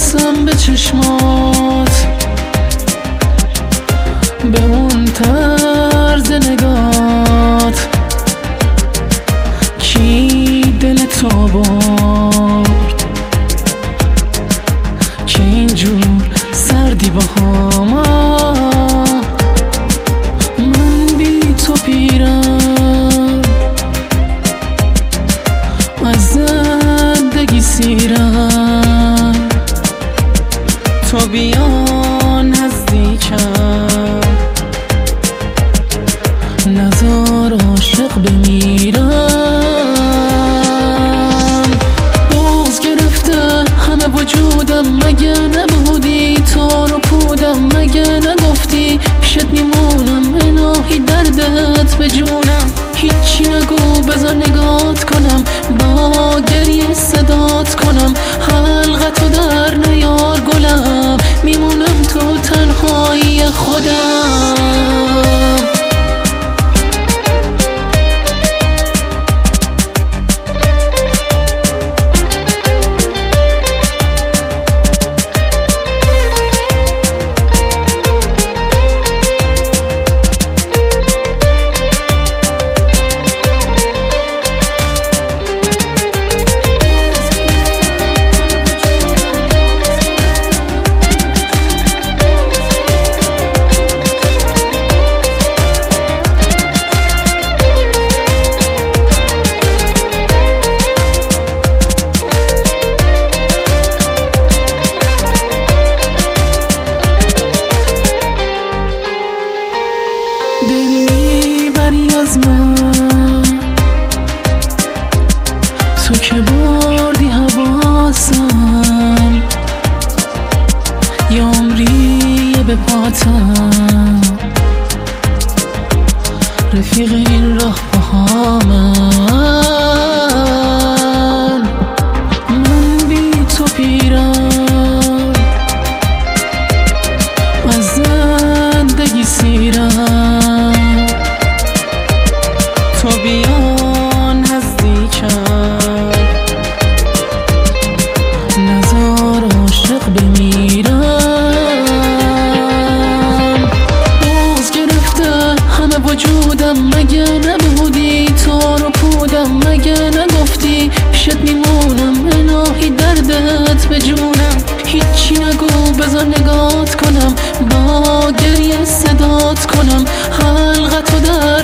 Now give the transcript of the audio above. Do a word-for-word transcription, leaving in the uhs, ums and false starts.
برسم به چشمات، به اون طرز نگات. کی دل تو برد که اینجور سردی با ما؟ من بی تو پیرم، از زندگی سیرم. تو بیا نزدیکم، نزار عاشق بمیرم. باز گرفته همه وجودم، مگه نبودی تو رو پودم؟ مگه نگفتی پیشت میمونم؟ الهی دردت به جونم. هیچی نگو بذار نگات کنم، با گریه صدات کنم. حلقتو در نیار گلم، میمونم تو تنهایی خودم. دل میبری از من، تو که بردی حواسم. یه عمریه به پاتم، رفیق این راه با من. من بی تو پیرم، از زندگی سیرم. تو بیا نزدیکم، نزار عاشق بمیرم. باز گرفته همه وجودم، مگه نبودی تو رو پودم؟ مگه نگفتی پیشت میمونم؟ الهی دردت به جونم. هیچی نگو بذار نگات کنم، با گریه صدات کنم. حلقتو در